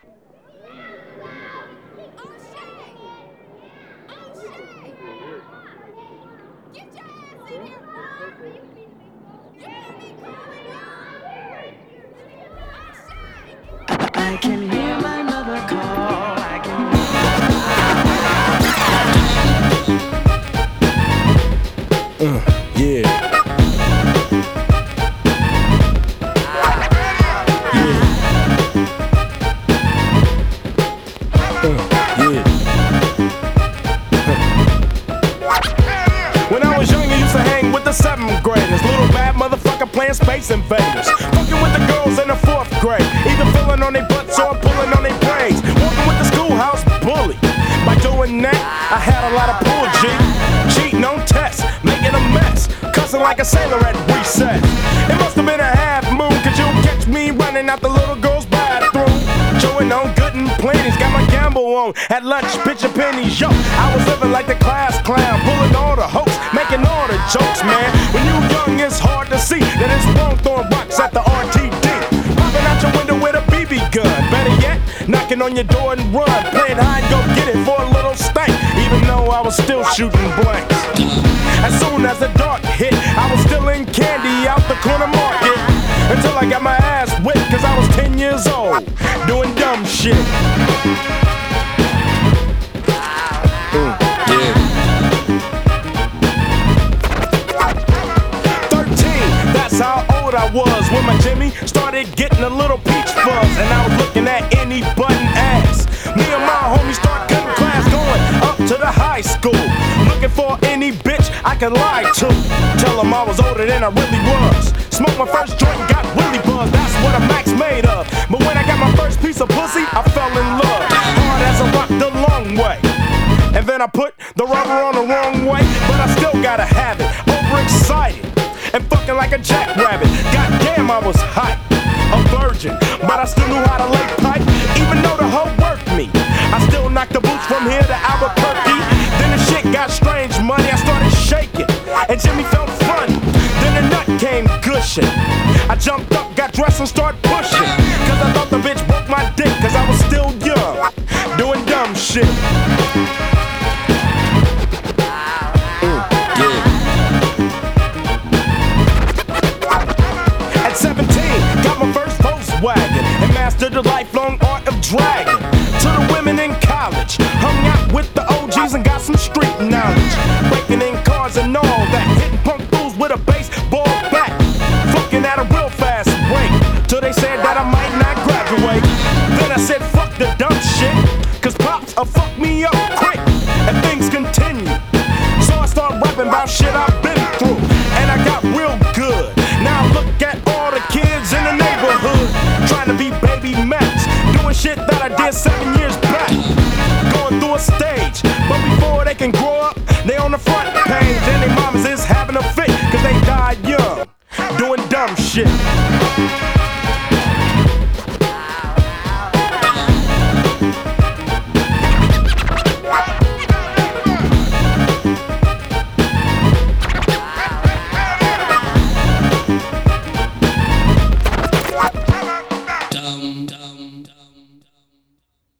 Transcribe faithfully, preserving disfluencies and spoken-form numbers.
I can hear my mother call. I can Uh, yeah. Yeah. Uh, yeah. When I was young, I used to hang with the seventh graders. Little bad motherfucker playing Space Invaders. Fucking with the girls in the fourth grade. Either filling on their butts or pulling on their braids. Walking with the schoolhouse bully. By doing that, I had a lot of pull, G. Cheating on tests, making a mess. Cussing like a sailor at recess. It must have been a half moon, cause you'll catch me running out the little girl's bathroom. Chewing on good and plenty's, got my gamble on. At lunch, pitching pennies, yo. I was living like the class clown, pulling all the hopes, making all the jokes, man. When you young, it's hard to see that it's wrong throwing rocks at the R T D. Popping out your window with a B B gun. Better yet, knocking on your door and run. Playing hide and go get it for a little stank, even though I was still shooting blanks. As soon as the dark hit, I was still in candy out the corner market. Until I got my ass whipped, cause I was ten years old, doing dumb shit. Mm, yeah. thirteen, that's how old I was when my Jimmy started getting a little peach fuzz. And I was looking at any button ass. Me and my homies start cutting class, going up to the high school. Looking for any bitch I could lie to. Tell them I was older than I really was. Smoked my first joint and got really buzzed. That's what a Mac's made of. But when I got my first piece of pussy, I fell in love. Hard as a rock the long way. And then I put the rubber on the wrong way. But I still gotta have it. Overexcited and fucking like a jackrabbit. Goddamn, I was hot, a virgin, but I still knew how to lay pipe. Even though the hoe worked me, I still knocked the boots from here to Albuquerque. Then the shit got strange, money. I started shaking, and Jimmy felt funny. Then the nut came gushing. I jumped up, got dressed, and started pushing. Cause I thought the bitch broke my dick, cause I was still young, doing dumb shit. Mm, yeah. At seventeen, got my first Volkswagen and mastered the lifelong art of dragging. To the women in college, hung out with the O Gs and got some street knowledge. Breaking in cars and all that, hitting punk fools with a baseball bat. Fucking at a real fast rate, till they said that I might not graduate. Then I said fuck the dumb shit, cause pops will fuck me up quick, and things continue. So I start rapping about shit I've been